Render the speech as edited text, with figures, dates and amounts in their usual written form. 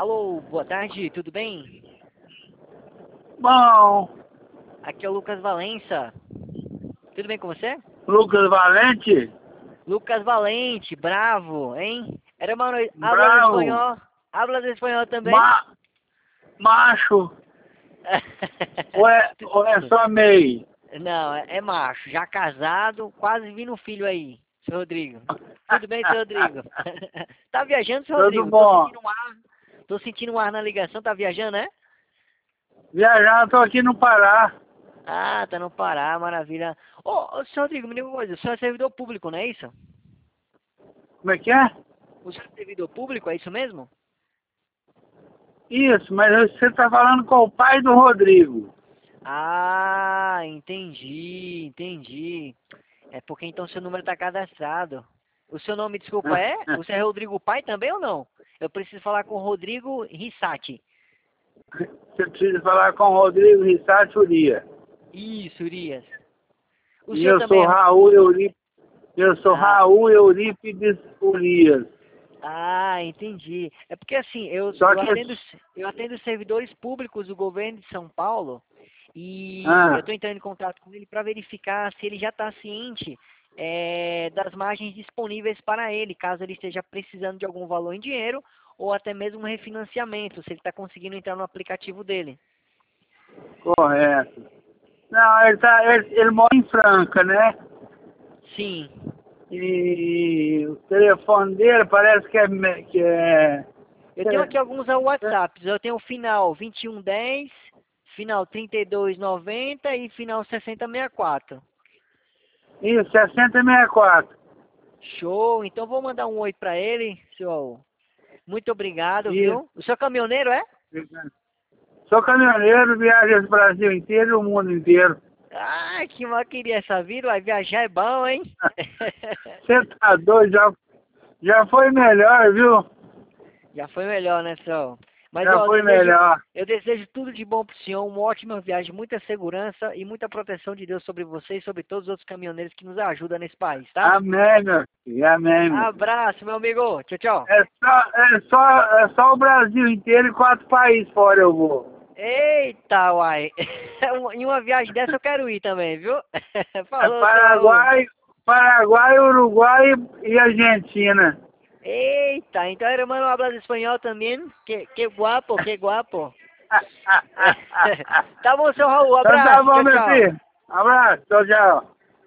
Alô, boa tarde, tudo bem? Bom, Aqui é o Lucas Valença. Tudo bem com você? Lucas Valente, Lucas Valente, bravo, hein? Hermano, hablas bravo, espanhol? Hablas espanhol também? ma, macho, ou é só meio? Não, é macho, já casado, quase vindo um filho aí, seu Rodrigo. Tudo bem, seu Rodrigo? Tá viajando, seu Tudo Rodrigo? bom. Tô sentindo um ar na ligação, tá viajando, né? Viajando, tô aqui no Pará. Ah, tá no Pará, maravilha. Ô, seu Rodrigo, me diga uma coisa, o senhor é servidor público, não é isso? Como é que é? O senhor é servidor público, é isso mesmo? Isso, mas você tá falando com o pai do Rodrigo. Ah, entendi. É porque então seu número tá cadastrado. O seu nome, desculpa, é? Você é Rodrigo Pai também ou não? Eu preciso falar com o Rodrigo Rissati. Você precisa falar com o Rodrigo Rissati Uria. Isso, Urias. O E senhor eu também sou é... Ah, Raul Eurípides Urias. entendi. É porque assim, eu, Só eu que, atendo, eu atendo servidores públicos do governo de São Paulo e eu ah, estou entrando em contato com ele para verificar se ele já está ciente das margens disponíveis para ele, caso ele esteja precisando de algum valor em dinheiro ou até mesmo um refinanciamento, se ele está conseguindo entrar no aplicativo dele. correto. Não, ele mora em Franca, né? Sim. E o telefone dele parece que é. Eu tenho aqui alguns WhatsApps. Eu tenho o final 2110, final 3290 e final 6064. Isso, 6064. Show. Então vou mandar um oi pra ele, senhor. Muito obrigado, Isso. viu? O senhor é caminhoneiro, é? Sou caminhoneiro, viajo esse Brasil inteiro e o mundo inteiro. Ah, que mal queria essa vida. Vai viajar é bom, hein? Você tá doido, já foi melhor, viu? Já foi melhor, né, senhor? Mas Já ó, foi melhor. eu desejo tudo de bom pro senhor, uma ótima viagem, muita segurança e muita proteção de Deus sobre você e sobre todos os outros caminhoneiros que nos ajudam nesse país, tá? Amém, meu filho. Amém, meu filho. Abraço, meu amigo. Tchau, tchau. É só o Brasil inteiro e 4 países fora eu vou. Eita, uai. Em uma viagem dessa eu quero ir também, viu? É Falou, seu Raul. Paraguai, Uruguai e Argentina. Eita, então hermano hablas espanhol também? Que guapo, que guapo. Tá bom, seu Raul. Então tá Abraço. bom, Tchau, meu tchau. filho. Abraço, tchau, tchau.